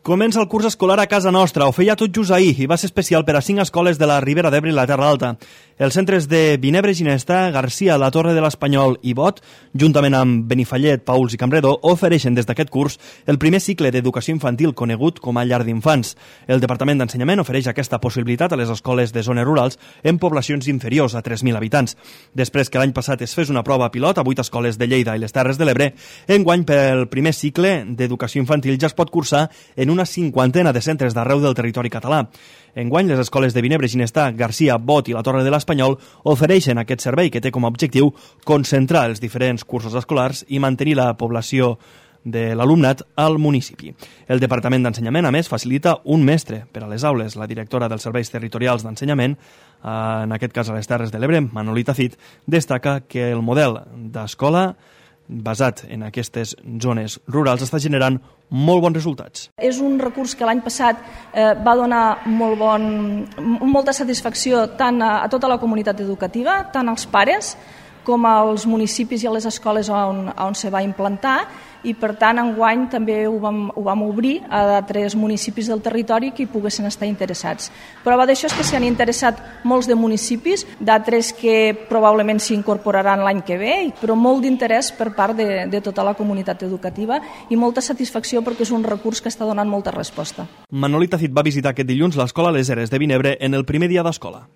Comença el curs escolar a casa nostra. Ho feia tot just ahir i va ser especial per a 5 escoles de la Ribera d'Ebre i la Terra Alta. Els centres de Vinebre, Ginestà, Garcia, la Torre de l'Espanyol i Bot, juntament amb Benifallet, Pauls i Campredó, ofereixen des d'aquest curs el primer cicle d'educació infantil conegut com a llar d'infants. El Departament d'Ensenyament ofereix aquesta possibilitat a les escoles de zones rurals en poblacions inferiors a 3.000 habitants. Després que l'any passat es fes una prova pilot a 8 escoles de Lleida i les Terres de l'Ebre, enguany pel primer cicle d'educació infantil ja es pot cursar en una 50ena de centres d'arreu del territori català. Enguany, les escoles de Vinebre, Ginestà, Garcia, Bot i la Torre de l'Espanyol ofereixen aquest servei que té com a objectiu concentrar els diferents cursos escolars i mantenir la població de l'alumnat al municipi. El Departament d'Ensenyament, a més, facilita un mestre per a les aules. La directora dels Serveis Territorials d'Ensenyament, en aquest cas a les Terres de l'Ebre, Manolita Cid, destaca que el model d'escola basat en aquestes zones rurals està generant molt bons resultats. És un recurs que l'any passat va donar molta satisfacció tant a tota la comunitat educativa, tant als pares com als municipis i a les escoles on se va implantar, i per tant enguany també ho vam obrir a altres municipis del territori que hi poguessin estar interessats. Prova d'això és que s'hi han interessat molts de municipis, d'altres que probablement s'hi incorporaran l'any que ve, però molt d'interès per part de tota la comunitat educativa i molta satisfacció perquè és un recurs que està donant molta resposta. Manolita Cid va visitar aquest dilluns l'escola Les Eres de Vinebre en el primer dia d'escola.